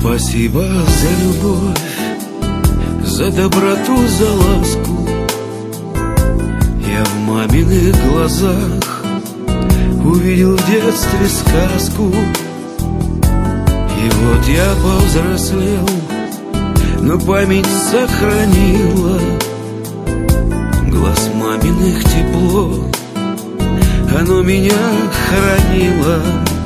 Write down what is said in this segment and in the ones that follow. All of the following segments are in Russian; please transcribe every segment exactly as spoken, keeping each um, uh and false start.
Спасибо за любовь, за доброту, за ласку. Я в маминых глазах увидел в детстве сказку. И вот я повзрослел, но память сохранила глаз маминых тепло, оно меня хранило.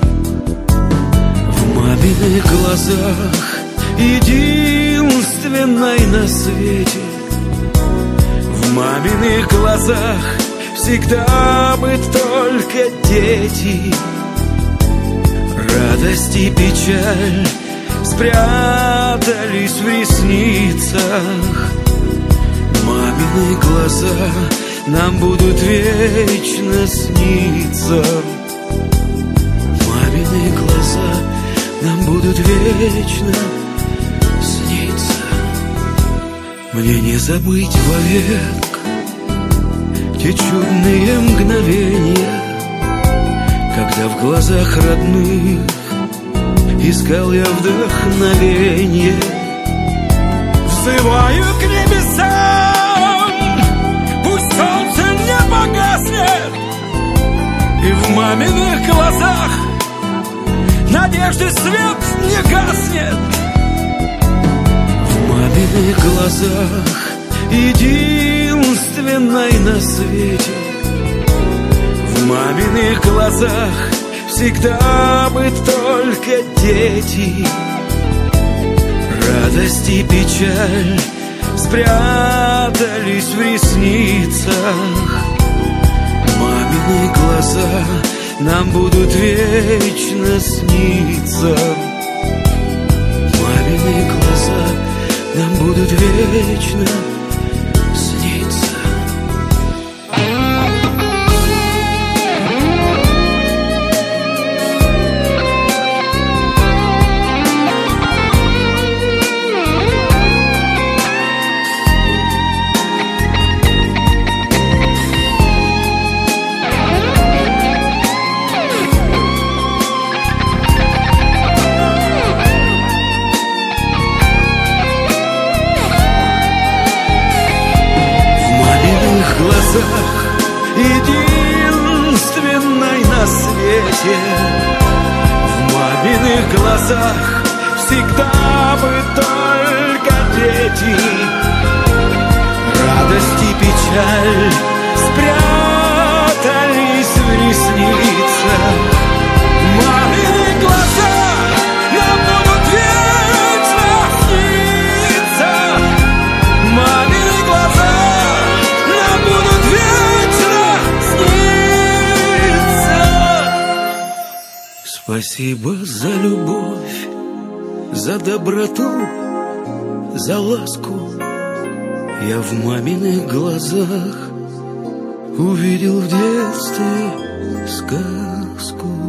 В маминых глазах, единственной на свете, в маминых глазах всегда мы только дети. Радость и печаль спрятались в ресницах. Мамины глаза нам будут вечно сниться. Мамины глаза нам будут вечно сниться. Мне не забыть вовек те чудные мгновения, когда в глазах родных искал я вдохновенье. Взываю к небесам, пусть солнце не погаснет, и в маминых глазах надежды свет не гаснет. В маминых глазах, единственной на свете, в маминых глазах всегда мы только дети. Радость и печаль спрятались в ресницах. Мамины глаза нам будут вечно сниться. Мамины глаза нам будут вечно сниться. Единственной на свете, в маминых глазах всегда мы только дети. Радость и печаль спрятались в ресницах. Мамины глаза нам будут вечно сниться. Мамины глаза нам будут вечно сниться. Спасибо за любовь, за доброту, за ласку. Я в маминых глазах увидел в детстве сказку.